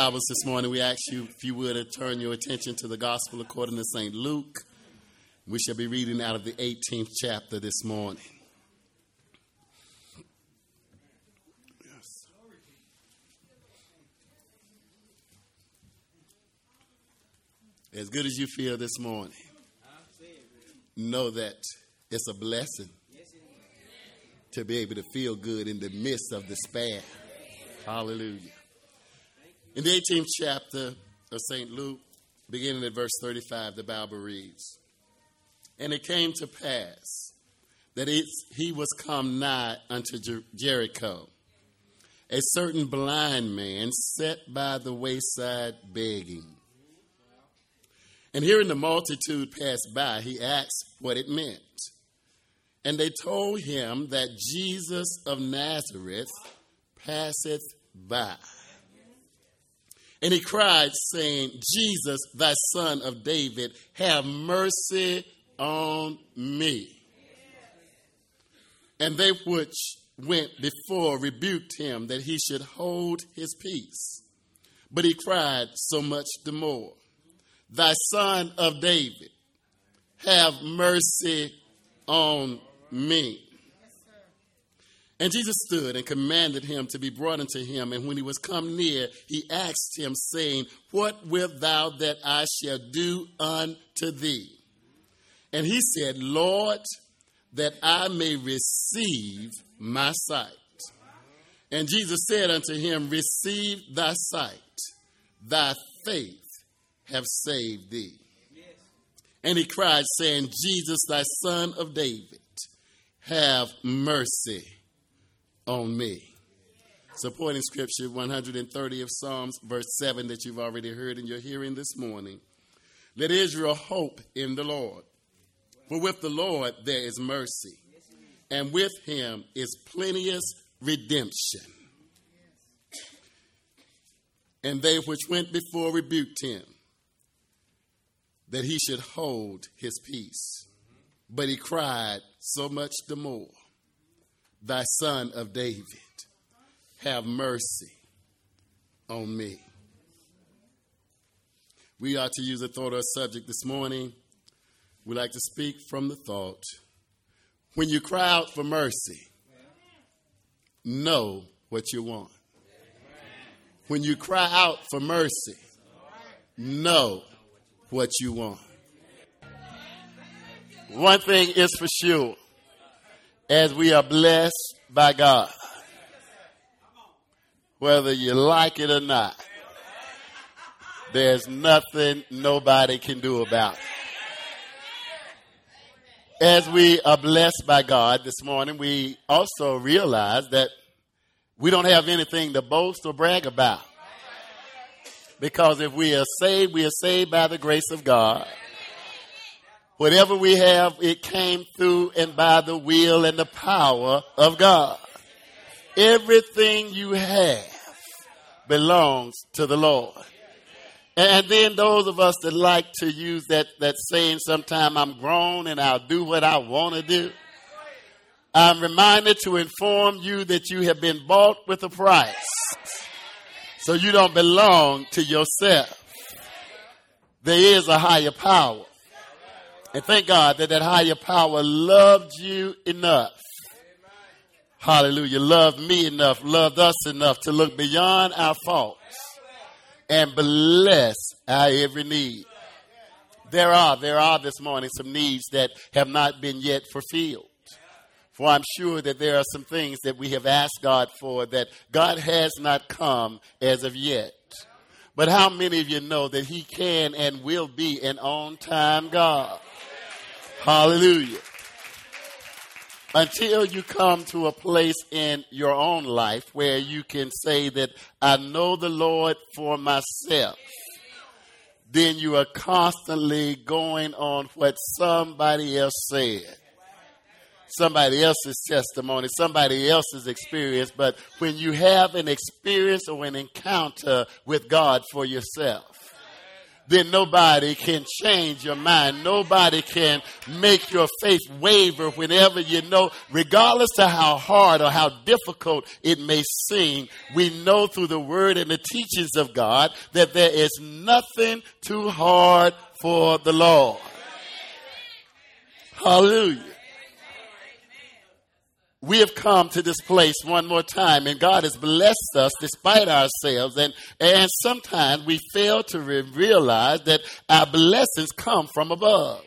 Bibles this morning, we ask you, if you would, to turn your attention to the Gospel according to St. Luke. We shall be reading out of the 18th chapter this morning. Yes. As good as you feel this morning, know that it's a blessing to be able to feel good in the midst of despair. Hallelujah. In the 18th chapter of St. Luke, beginning at verse 35, the Bible reads, "And it came to pass that he was come nigh unto Jericho. A certain blind man sat by the wayside begging. And hearing the multitude pass by, he asked what it meant. And they told him that Jesus of Nazareth passeth by. And he cried, saying, Jesus, thy son of David, have mercy on me. And they which went before rebuked him that he should hold his peace. But he cried so much the more, Thy son of David, have mercy on me. And Jesus stood and commanded him to be brought unto him. And when he was come near, he asked him, saying, What wilt thou that I shall do unto thee? And he said, Lord, that I may receive my sight. And Jesus said unto him, Receive thy sight. Thy faith have saved thee. And he cried, saying, Jesus, thy son of David, have mercy on me. Supporting scripture 130 of Psalms, verse 7 that you've already heard in your hearing this morning. Let Israel hope in the Lord. For with the Lord there is mercy, and with him is plenteous redemption. And they which went before rebuked him, that he should hold his peace. But he cried so much the more, Thy son of David, have mercy on me. We are to use a thought or subject this morning. We like to speak from the thought. When you cry out for mercy, know what you want. When you cry out for mercy, know what you want. One thing is for sure. As we are blessed by God, whether you like it or not, there's nothing nobody can do about it. As we are blessed by God this morning, we also realize that we don't have anything to boast or brag about. Because if we are saved by the grace of God. Whatever we have, it came through and by the will and the power of God. Everything you have belongs to the Lord. And then those of us that like to use that saying, sometime I'm grown and I'll do what I want to do. I'm reminded to inform you that you have been bought with a price. So you don't belong to yourself. There is a higher power. And thank God that higher power loved you enough. Hallelujah. Loved me enough, loved us enough to look beyond our faults and bless our every need. There are this morning some needs that have not been yet fulfilled. For I'm sure that there are some things that we have asked God for that God has not come as of yet. But how many of you know that he can and will be an on-time God? Hallelujah. Until you come to a place in your own life where you can say that I know the Lord for myself, then you are constantly going on what somebody else said. Somebody else's testimony, somebody else's experience. But when you have an experience or an encounter with God for yourself, then nobody can change your mind. Nobody can make your faith waver whenever you know, regardless of how hard or how difficult it may seem, we know through the word and the teachings of God that there is nothing too hard for the Lord. Hallelujah. We have come to this place one more time, and God has blessed us despite ourselves. And sometimes we fail to realize that our blessings come from above.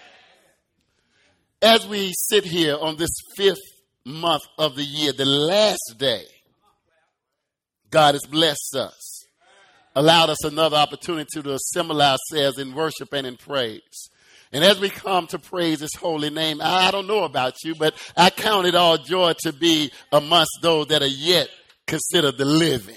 As we sit here on this 5th month of the year, the last day, God has blessed us, allowed us another opportunity to assemble ourselves in worship and in praise. And as we come to praise his holy name, I don't know about you, but I count it all joy to be amongst those that are yet considered the living.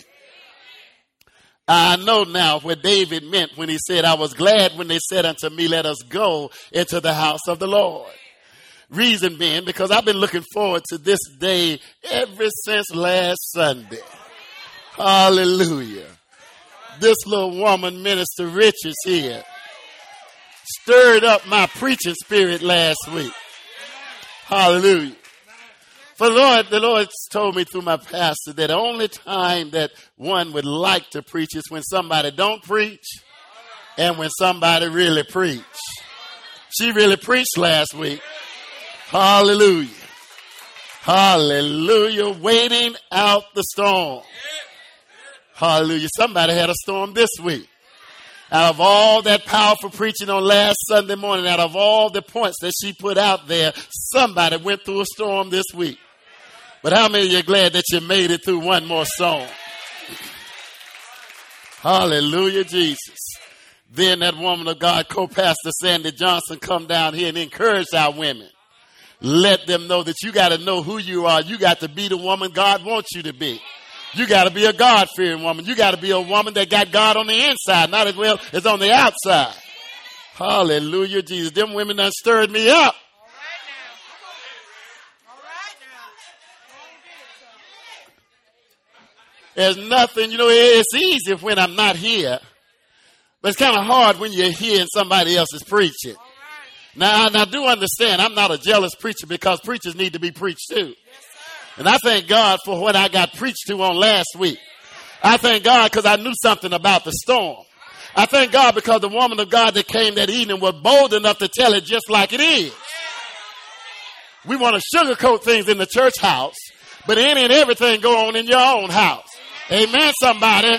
I know now what David meant when he said, I was glad when they said unto me, let us go into the house of the Lord. Reason being, because I've been looking forward to this day ever since last Sunday. Hallelujah. This little woman, Minister Richards here, stirred up my preaching spirit last week. Hallelujah. For the Lord told me through my pastor that the only time that one would like to preach is when somebody don't preach and when somebody really preach. She really preached last week. Hallelujah. Hallelujah. Waiting out the storm. Hallelujah. Somebody had a storm this week. Out of all that powerful preaching on last Sunday morning, out of all the points that she put out there, somebody went through a storm this week. But how many of you are glad that you made it through one more storm? Hallelujah, Jesus. Then that woman of God, co-pastor Sandy Johnson, come down here and encourage our women. Let them know that you got to know who you are. You got to be the woman God wants you to be. You got to be a God-fearing woman. You got to be a woman that got God on the inside, not as well as on the outside. Hallelujah, Jesus. Them women done stirred me up. There's nothing, it's easy when I'm not here, but it's kind of hard when you're here and somebody else is preaching. Now, I do understand I'm not a jealous preacher because preachers need to be preached to. And I thank God for what I got preached to on last week. I thank God because I knew something about the storm. I thank God because the woman of God that came that evening was bold enough to tell it just like it is. We want to sugarcoat things in the church house, but any and everything go on in your own house. Amen, somebody.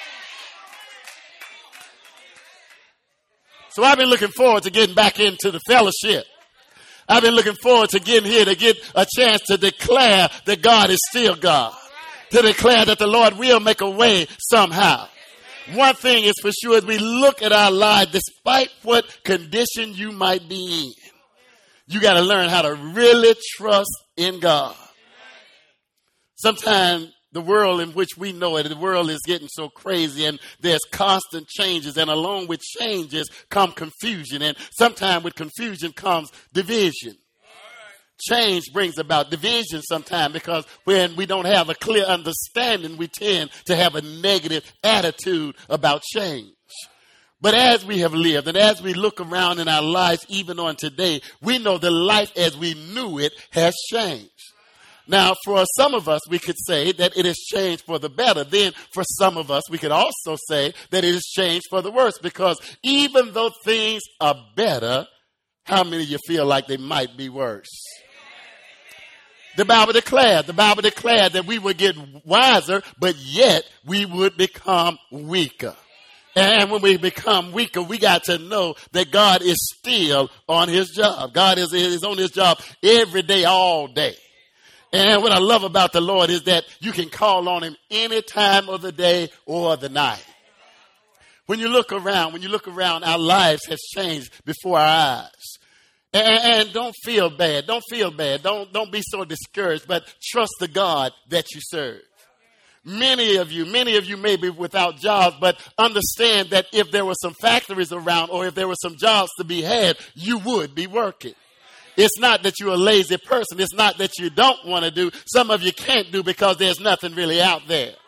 So I've been looking forward to getting back into the fellowship. I've been looking forward to getting here to get a chance to declare that God is still God. To declare that the Lord will make a way somehow. One thing is for sure, as we look at our lives, despite what condition you might be in, you got to learn how to really trust in God. Sometimes the world in which we know it, the world is getting so crazy and there's constant changes, and along with changes come confusion, and sometimes with confusion comes division. Change brings about division sometimes because when we don't have a clear understanding, we tend to have a negative attitude about change. But as we have lived and as we look around in our lives, even on today, we know that life as we knew it has changed. Now, for some of us, we could say that it has changed for the better. Then for some of us, we could also say that it has changed for the worse, because even though things are better, how many of you feel like they might be worse? The Bible declared that we would get wiser, but yet we would become weaker. And when we become weaker, we got to know that God is still on his job. God is on his job every day, all day. And what I love about the Lord is that you can call on him any time of the day or the night. When you look around, our lives have changed before our eyes. And don't feel bad. Don't be so discouraged, but trust the God that you serve. Many of you may be without jobs, but understand that if there were some factories around or if there were some jobs to be had, you would be working. It's not that you're a lazy person. It's not that you don't want to do. Some of you can't do because there's nothing really out there.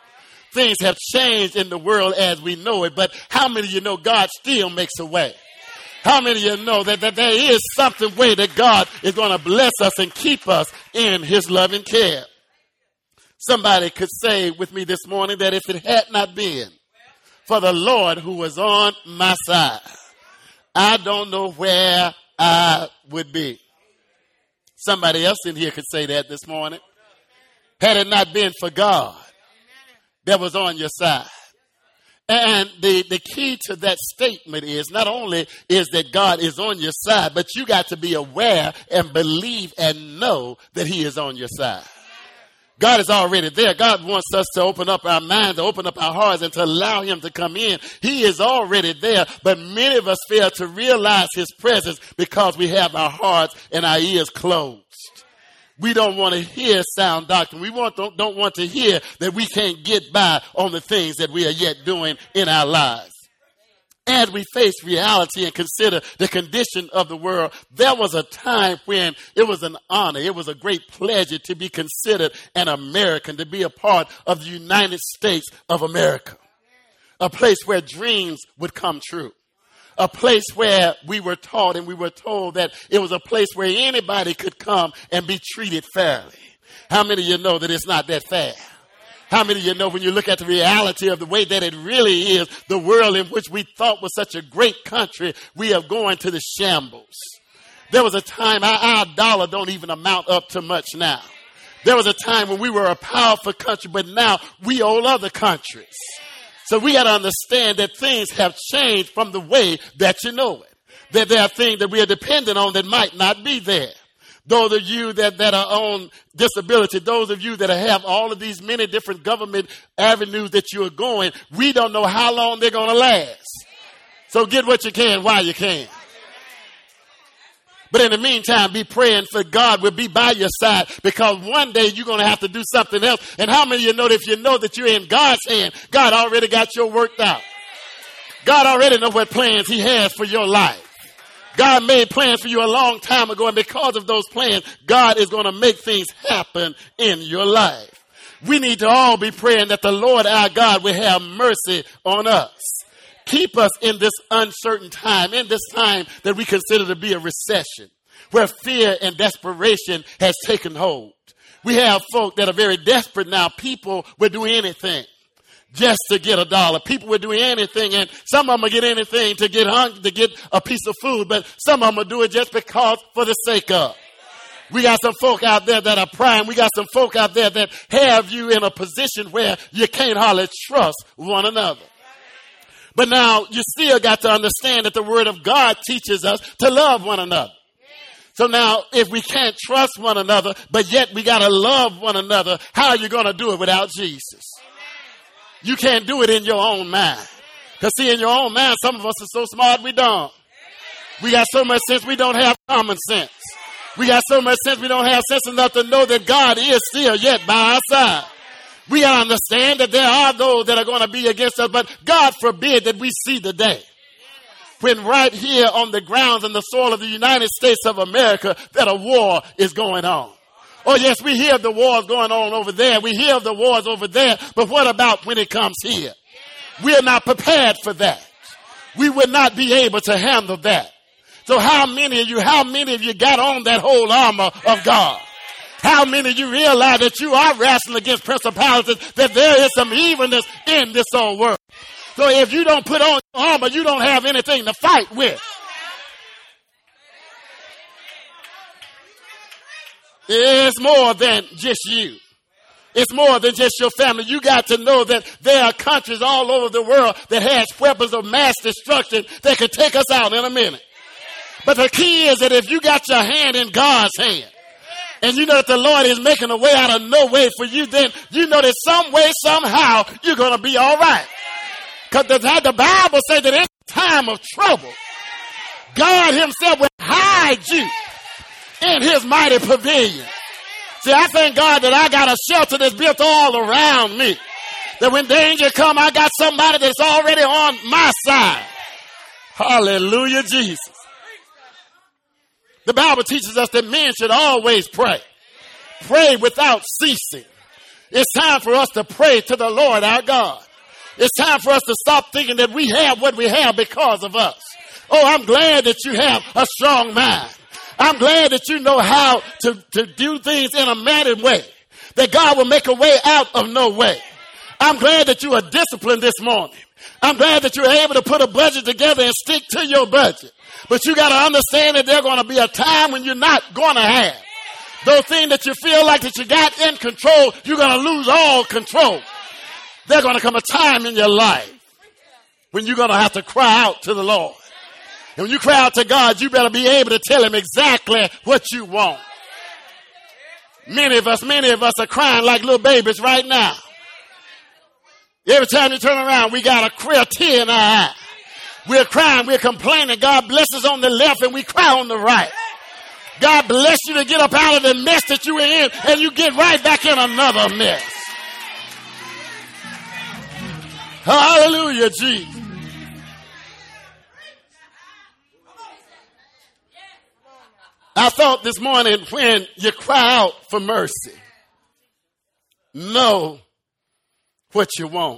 things have changed in the world as we know it, but how many of you know God still makes a way? How many of you know that there is something way that God is going to bless us and keep us in his loving care? Somebody could say with me this morning that if it had not been for the Lord who was on my side, I don't know where I would be. Somebody else in here could say that this morning. Had it not been for God that was on your side. And the key to that statement is not only is that God is on your side, but you got to be aware and believe and know that he is on your side. God is already there. God wants us to open up our minds, to open up our hearts, and to allow him to come in. He is already there, but many of us fail to realize his presence because we have our hearts and our ears closed. We don't want to hear sound doctrine. We don't want to hear that we can't get by on the things that we are yet doing in our lives. As we face reality and consider the condition of the world, there was a time when it was an honor, it was a great pleasure to be considered an American, to be a part of the United States of America, a place where dreams would come true, a place where we were taught and we were told that it was a place where anybody could come and be treated fairly. How many of you know that it's not that fair? How many of you know when you look at the reality of the way that it really is, the world in which we thought was such a great country, we are going to the shambles. There was a time our dollar don't even amount up to much now. There was a time when we were a powerful country, but now we owe other countries. So we got to understand that things have changed from the way that you know it. That there are things that we are dependent on that might not be there. Those of you that are on disability, those of you that have all of these many different government avenues that you are going, we don't know how long they're going to last. So get what you can while you can. But in the meantime, be praying for God will be by your side, because one day you're going to have to do something else. And how many of you know that if you know that you're in God's hand, God already got your worked out. God already knows what plans he has for your life. God made plans for you a long time ago, and because of those plans, God is going to make things happen in your life. We need to all be praying that the Lord our God will have mercy on us. Keep us in this uncertain time, in this time that we consider to be a recession, where fear and desperation has taken hold. We have folk that are very desperate now. People will do anything just to get a dollar. People will do anything, and some of them will get anything to get hungry, to get a piece of food, but some of them will do it just because for the sake of. We got some folk out there that are prying. We got some folk out there that have you in a position where you can't hardly trust one another. But now you still got to understand that the word of God teaches us to love one another. So now if we can't trust one another, but yet we got to love one another, how are you going to do it without Jesus? You can't do it in your own mind. Because see, in your own mind, some of us are so smart we don't. We got so much sense we don't have common sense. We got so much sense we don't have sense enough to know that God is still yet by our side. We got to understand that there are those that are going to be against us, but God forbid that we see the day when right here on the grounds and the soil of the United States of America that a war is going on. Oh, yes, we hear of the wars going on over there. We hear of the wars over there. But what about when it comes here? We are not prepared for that. We would not be able to handle that. So how many of you got on that whole armor of God? How many of you realize that you are wrestling against principalities, that there is some evilness in this old world? So if you don't put on armor, you don't have anything to fight with. It's more than just you. It's more than just your family. You got to know that there are countries all over the world that has weapons of mass destruction that could take us out in a minute. But the key is that if you got your hand in God's hand, and you know that the Lord is making a way out of no way for you, then you know that some way, somehow, you're going to be all right. Because the Bible says that in time of trouble, God himself will hide you in his mighty pavilion. See, I thank God that I got a shelter that's built all around me. That when danger come, I got somebody that's already on my side. Hallelujah, Jesus. The Bible teaches us that men should always pray. Pray without ceasing. It's time for us to pray to the Lord our God. It's time for us to stop thinking that we have what we have because of us. Oh, I'm glad that you have a strong mind. I'm glad that you know how to do things in a mannered way, that God will make a way out of no way. I'm glad that you are disciplined this morning. I'm glad that you're able to put a budget together and stick to your budget. But you got to understand that there's going to be a time when you're not going to have. Those things that you feel like that you got in control, you're going to lose all control. There's going to come a time in your life when you're going to have to cry out to the Lord. And when you cry out to God, you better be able to tell him exactly what you want. Many of us are crying like little babies right now. Every time you turn around, we got a clear tear in our eye. We're crying, we're complaining. God bless us on the left and we cry on the right. God bless you to get up out of the mess that you were in and you get right back in another mess. Hallelujah, Jesus. I thought this morning, when you cry out for mercy, know what you want.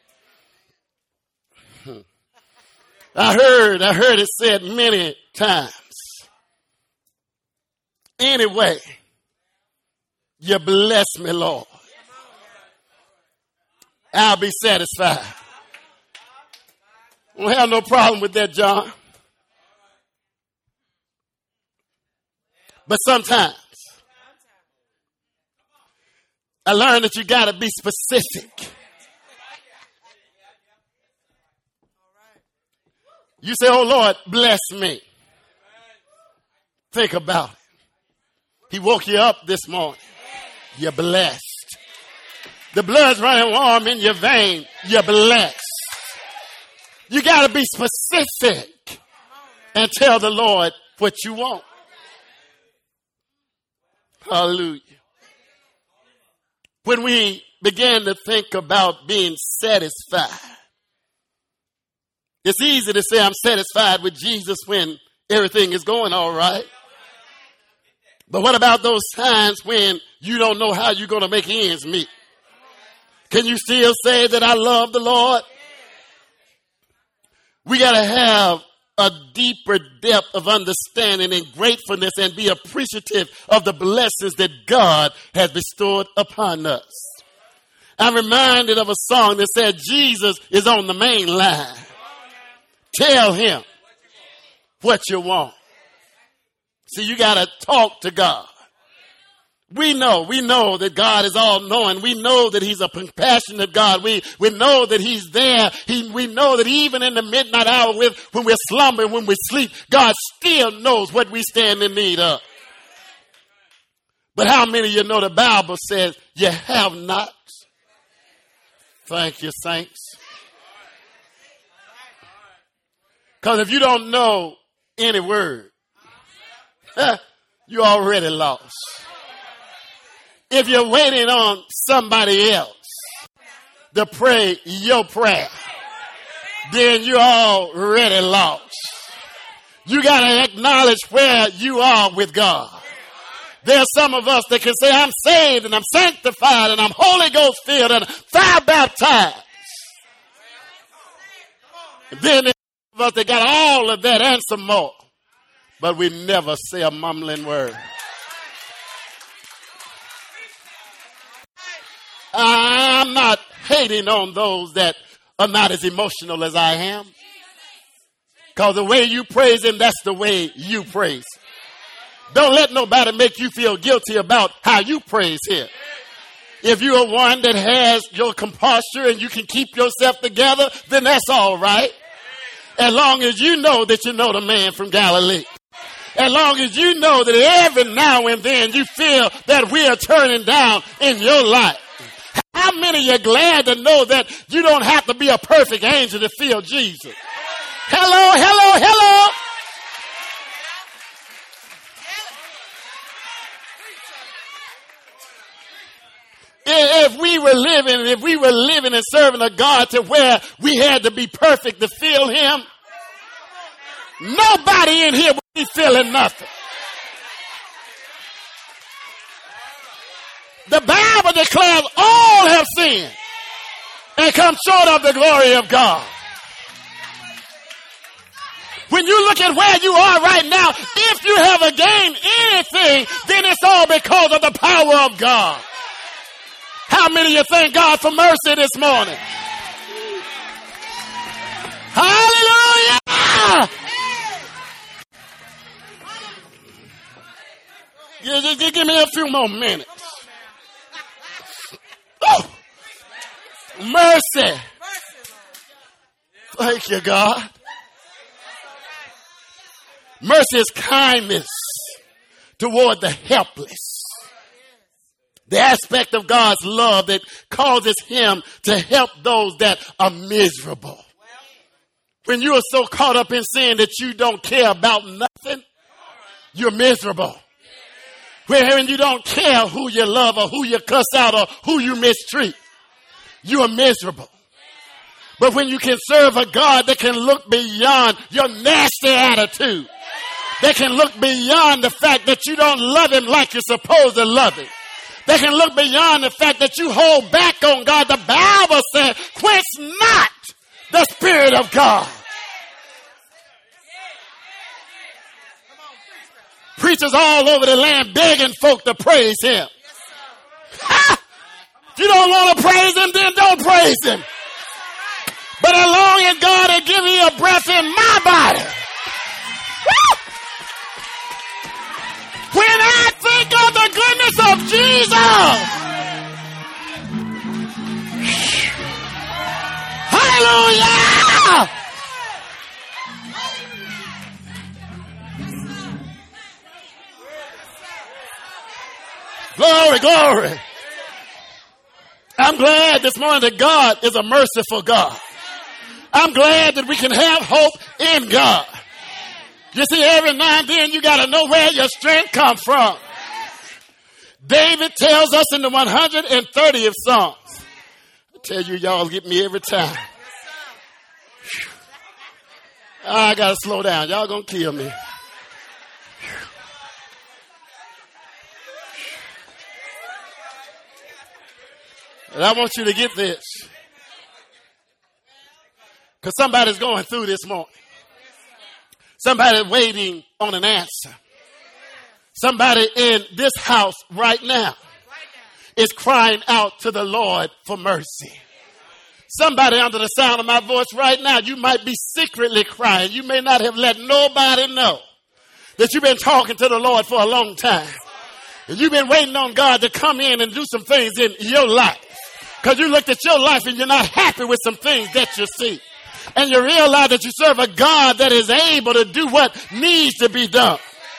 I heard it said many times. Anyway, you bless me, Lord, I'll be satisfied. I don't have no problem with that, John. But sometimes I learned that you got to be specific. You say, oh, Lord, bless me. Think about it. He woke you up this morning. You're blessed. The blood's running warm in your vein. You're blessed. You got to be specific and tell the Lord what you want. Hallelujah. When we began to think about being satisfied, it's easy to say I'm satisfied with Jesus when everything is going all right. But what about those times when you don't know how you're going to make ends meet? Can you still say that I love the Lord? We got to have a deeper depth of understanding and gratefulness and be appreciative of the blessings that God has bestowed upon us. I'm reminded of a song that said, Jesus is on the main line. Tell him what you want. See, you got to talk to God. We know that God is all knowing. We know that he's a compassionate God. We know that he's there. We know that even in the midnight hour when we're slumbering, when we sleep, God still knows what we stand in need of. But how many of you know the Bible says you have not? Thank you, saints. Because if you don't know any word, you're already lost. If you're waiting on somebody else to pray your prayer, then you're already lost. You got to acknowledge where you are with God. There's some of us that can say, I'm saved and I'm sanctified and I'm Holy Ghost filled and fire baptized. And then there's some of us that got all of that and some more. But we never say a mumbling word. I'm not hating on those that are not as emotional as I am. Because the way you praise him, that's the way you praise. Don't let nobody make you feel guilty about how you praise him. If you are one that has your composure and you can keep yourself together, then that's all right. As long as you know that you know the man from Galilee. As long as you know that every now and then you feel that we are turning down in your life. How many of you are glad to know that you don't have to be a perfect angel to feel Jesus? Hello, hello, hello. If we were living and serving a God to where we had to be perfect to feel him, nobody in here would be feeling nothing. The Bible declares all have sinned and come short of the glory of God. When you look at where you are right now, if you have gained anything, then it's all because of the power of God. How many of you thank God for mercy this morning? Hallelujah! Just give me a few more minutes. Oh, mercy. Thank you, God. Mercy is kindness toward the helpless. The aspect of God's love that causes him to help those that are miserable. When you are so caught up in sin that you don't care about nothing, you're miserable. When you don't care who you love or who you cuss out or who you mistreat, you are miserable. But when you can serve a God that can look beyond your nasty attitude, that can look beyond the fact that you don't love him like you're supposed to love him, that can look beyond the fact that you hold back on God. The Bible says, quench not the Spirit of God. Preachers all over the land begging folk to praise him. If you don't want to praise him, then don't praise him. But as long as God has given you a breath in my body, when I think of the goodness of Jesus, hallelujah! Glory, glory. I'm glad this morning that God is a merciful God. I'm glad that we can have hope in God. You see, every now and then you got to know where your strength comes from. David tells us in the 130th Psalms. I tell you, y'all get me every time. I got to slow down. Y'all going to kill me. And I want you to get this. Because somebody's going through this morning. Somebody waiting on an answer. Somebody in this house right now is crying out to the Lord for mercy. Somebody under the sound of my voice right now, you might be secretly crying. You may not have let nobody know that you've been talking to the Lord for a long time. And you've been waiting on God to come in and do some things in your life. Because you looked at your life and you're not happy with some things that you see. And you realize that you serve a God that is able to do what needs to be done.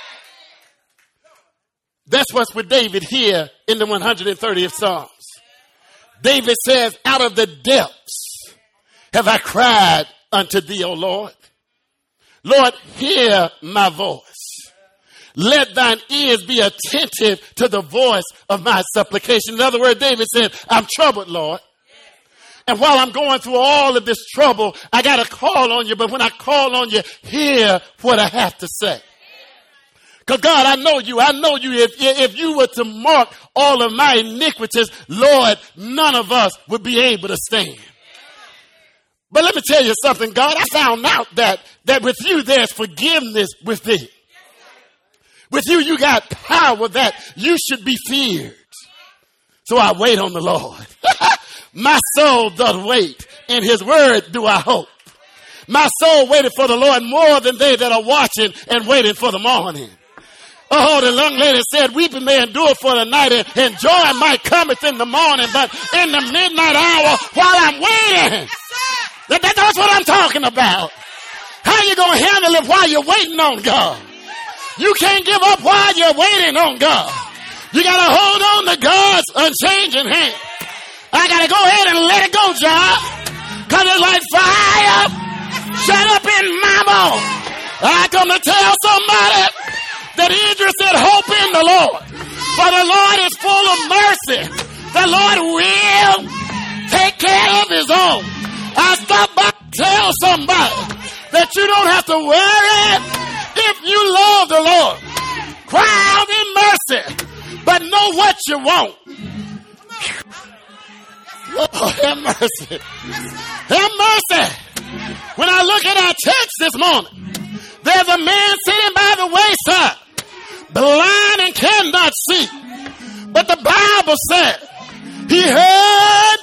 That's what's with David here in the 130th Psalms. David says, out of the depths have I cried unto thee, O Lord. Lord, hear my voice. Let thine ears be attentive to the voice of my supplication. In other words, David said, I'm troubled, Lord. And while I'm going through all of this trouble, I got to call on you. But when I call on you, hear what I have to say. Because God, I know you. I know you. If you were to mark all of my iniquities, Lord, none of us would be able to stand. But let me tell you something, God. I found out that with you, there's forgiveness with thee. With you, you got power that you should be feared. So I wait on the Lord. My soul doth wait. In his word do I hope. My soul waited for the Lord more than they that are watching and waiting for the morning. Oh, the young lady said, weeping may endure for the night and joy might cometh in the morning. But in the midnight hour, while I'm waiting, that's what I'm talking about. How you going to handle it while you're waiting on God? You can't give up while you're waiting on God. You got to hold on to God's unchanging hand. I got to go ahead and let it go, John. Because it's like fire shut up in my bones. I come to tell somebody that Idris said, hope in the Lord. For the Lord is full of mercy. The Lord will take care of his own. I stop by to tell somebody that you don't have to worry if you love the Lord. Cry out in mercy, but know what you want. Lord, have mercy. Have mercy. When I look at our text this morning, there's a man sitting by the wayside, blind and cannot see. But the Bible said he heard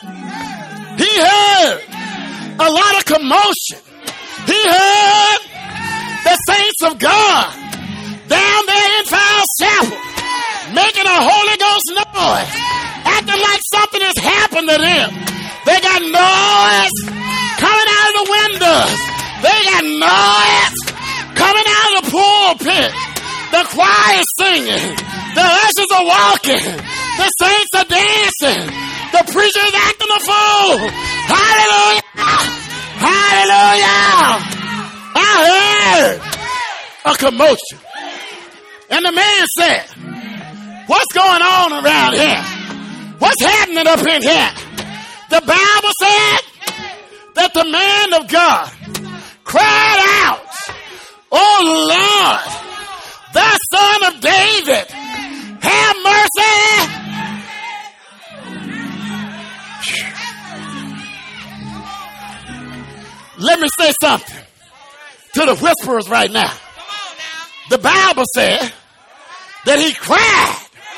a lot of commotion. He heard the saints of God down there in Fowles Chapel making a Holy Ghost noise, acting like something has happened to them. They got noise coming out of the windows. They got noise coming out of the pulpit. The choir is singing. The ushers are walking. The saints are dancing. The preacher is acting a fool. Hallelujah! Hallelujah! I heard a commotion. And the man said, what's going on around here? What's happening up in here? The Bible said that the man of God cried out, oh Lord, thou son of David, have mercy. Let me say something to the whisperers right now. The Bible said that he cried.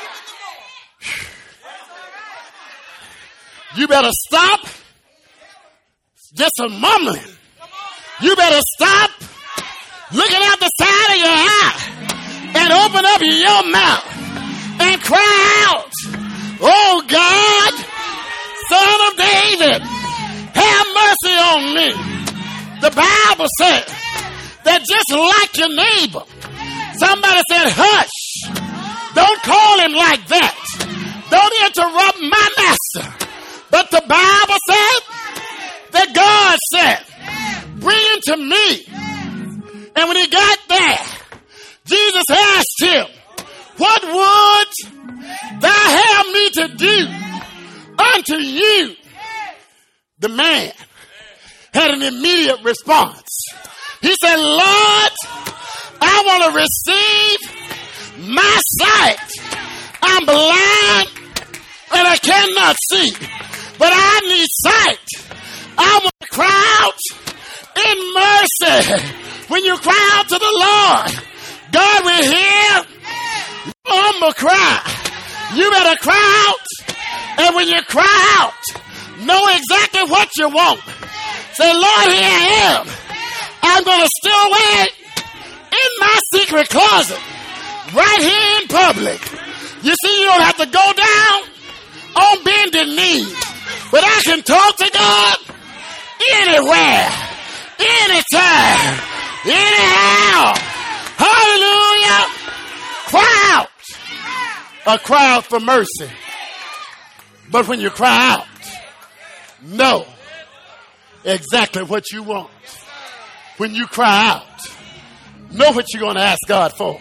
You better stop just a mumbling. You better stop looking out the side of your eye and open up your mouth and cry out, oh God, son of David, have mercy on me. The Bible said that just like your neighbor, somebody said, hush, don't call him like that. Don't interrupt my master. But the Bible said that God said, bring him to me. And when he got there, Jesus asked him, what would thou have me to do unto you? The man had an immediate response. He said, Lord, I want to receive my sight. I'm blind and I cannot see, but I need sight. I want to cry out in mercy. When you cry out to the Lord, God will hear your humble cry. You better cry out. And when you cry out, know exactly what you want. Say, Lord, here I am. I'm going to steal away in my secret closet right here in public. You see, you don't have to go down on bended knees, but I can talk to God anywhere, anytime, anyhow. Hallelujah. Cry out. A cry out for mercy. But when you cry out, know exactly what you want. When you cry out, know what you're going to ask God for.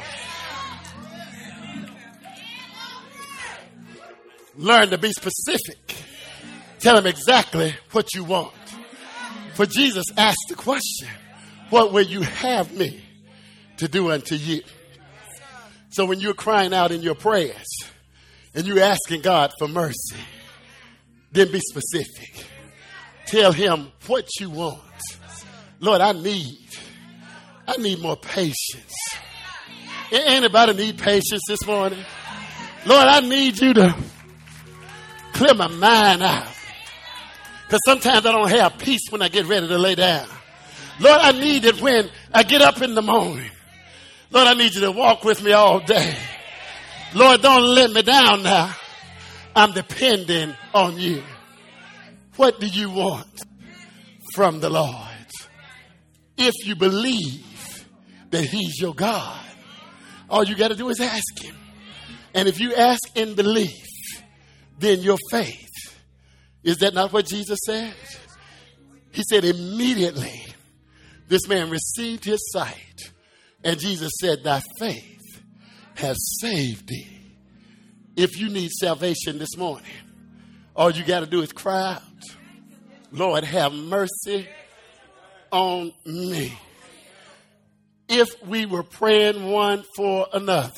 Learn to be specific. Tell him exactly what you want. For Jesus asked the question, what will you have me to do unto you? So when you're crying out in your prayers and you're asking God for mercy, then be specific. Tell him what you want. Lord, I need more patience. Anybody need patience this morning? Lord, I need you to clear my mind out. Because sometimes I don't have peace when I get ready to lay down. Lord, I need it when I get up in the morning. Lord, I need you to walk with me all day. Lord, don't let me down now. I'm depending on you. What do you want from the Lord? If you believe that he's your God, all you got to do is ask him. And if you ask in belief, then your faith. Is that not what Jesus said? He said immediately this man received his sight. And Jesus said, thy faith has saved thee. If you need salvation this morning, all you got to do is cry out, Lord, have mercy on me. If we were praying one for another,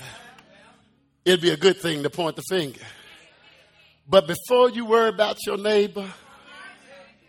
it'd be a good thing to point the finger. But before you worry about your neighbor,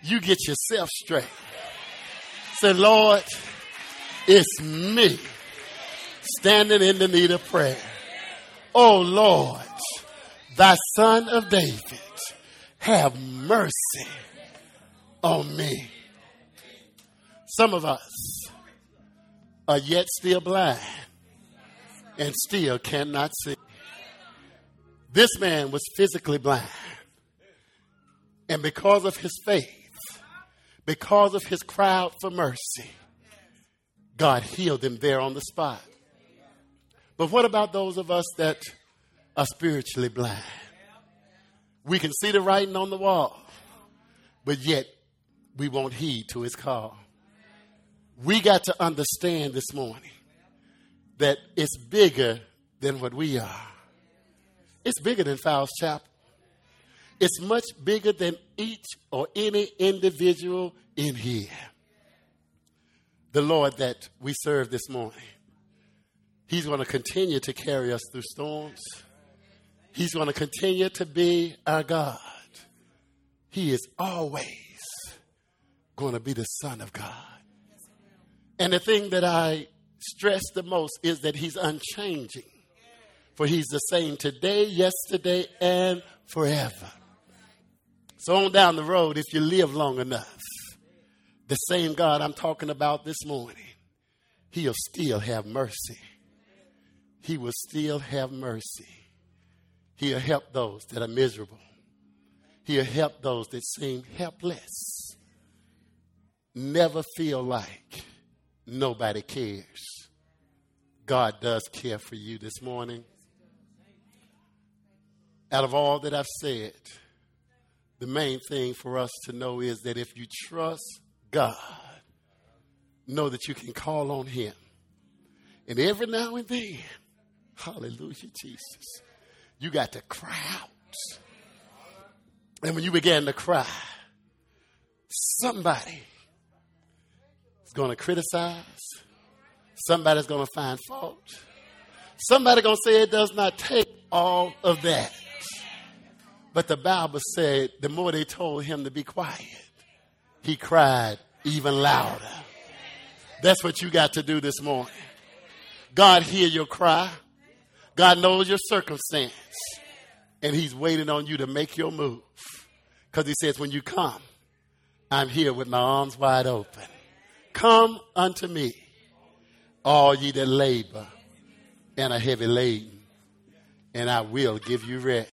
you get yourself straight. Say, Lord, it's me standing in the need of prayer. Oh, Lord, thy son of David, have mercy on me. Some of us are yet still blind and still cannot see. This man was physically blind. And because of his faith, because of his cry out for mercy, God healed him there on the spot. But what about those of us that are spiritually blind? We can see the writing on the wall, but yet we won't heed to his call. We got to understand this morning that it's bigger than what we are. It's bigger than Fowles Chapel. It's much bigger than each or any individual in here. The Lord that we serve this morning, he's going to continue to carry us through storms. He's going to continue to be our God. He is always going to be the Son of God. And the thing that I stress the most is that he's unchanging. For he's the same today, yesterday, and forever. So on down the road, if you live long enough, the same God I'm talking about this morning, he'll still have mercy. He will still have mercy. He'll help those that are miserable. He'll help those that seem helpless. Never feel like nobody cares. God does care for you this morning. Out of all that I've said, the main thing for us to know is that if you trust God, know that you can call on him. And every now and then, hallelujah, Jesus, you got to cry out. And when you begin to cry, somebody is going to criticize. Somebody's going to find fault. Somebody's going to say it does not take all of that. But the Bible said the more they told him to be quiet, he cried even louder. That's what you got to do this morning. God hear your cry. God knows your circumstance. And he's waiting on you to make your move. Because he says, when you come, I'm here with my arms wide open. Come unto me, all ye that labor and are heavy laden, and I will give you rest.